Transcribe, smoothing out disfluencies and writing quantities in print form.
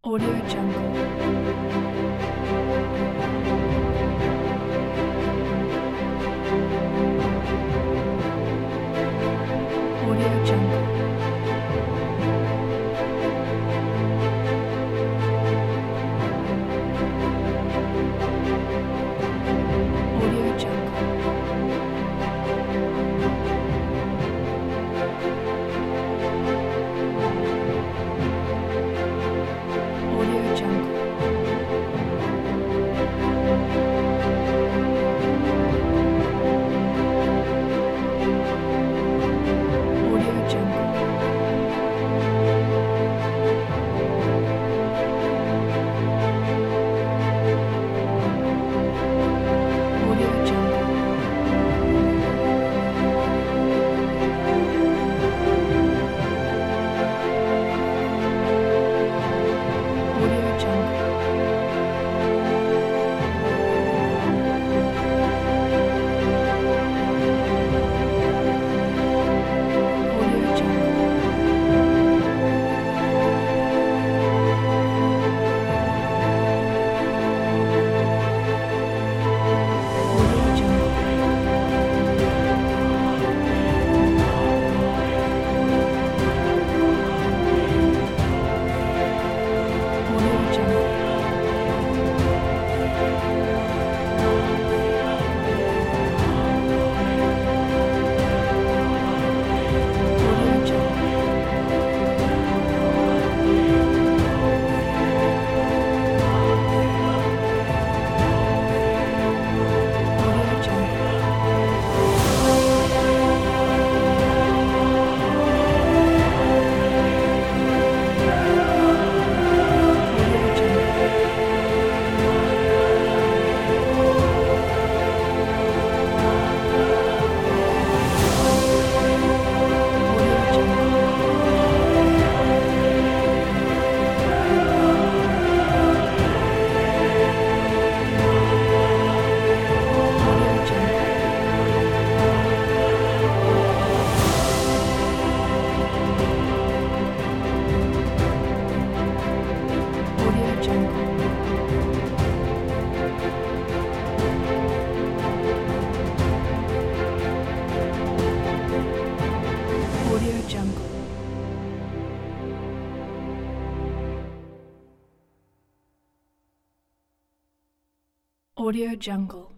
Audio Jungle. Audio Jungle. Audio Jungle. Audio Jungle. Audio Jungle. Audio Jungle. Audio Jungle. Audio Jungle. Audio Jungle. Audio Jungle. Audio Jungle. Audio Jungle. Audio Jungle. Audio Jungle. Audio Jungle. Audio Jungle. Audio Jungle. Audio Jungle.